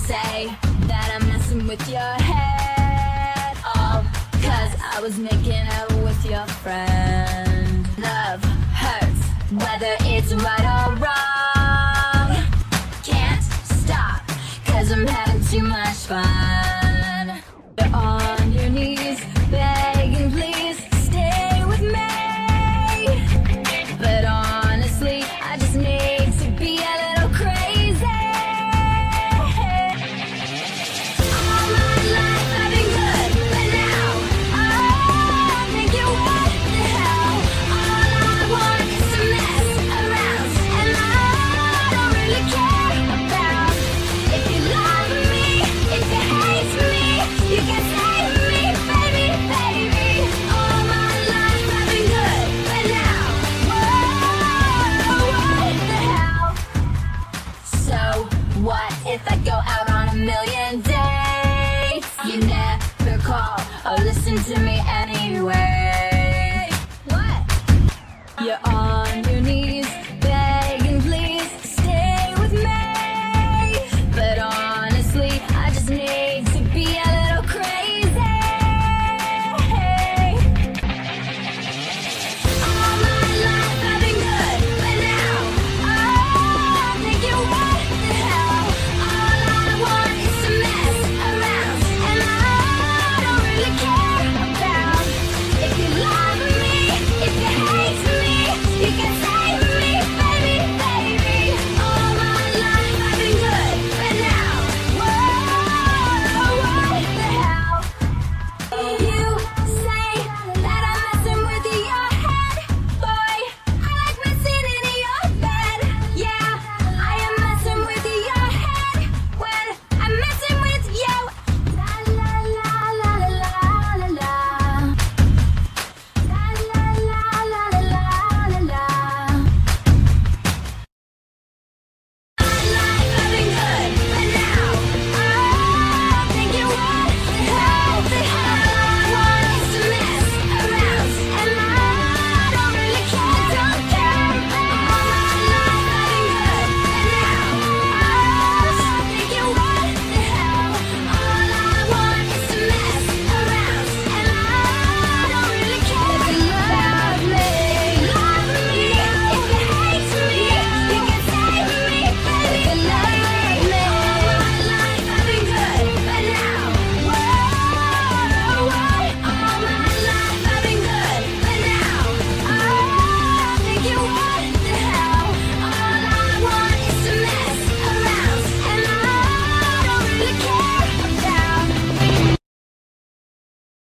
say that I'm messing with your head, all 'cause I was making out with your friend. Love hurts, whether it's right or wrong. Can't stop, 'cause I'm having too much fun. You're on your knees, begging please stay with me. But honestly, I just need to be a little crazy. All my life I've been good, but now I'm thinking what the hell. All I want is to mess around, and I don't really care about if you love me, if you hate me, you can save me, baby, baby. All my life I've been good, but now, whoa, what the hell? So what if I go out on a million dates? You never call or listen to me anyway.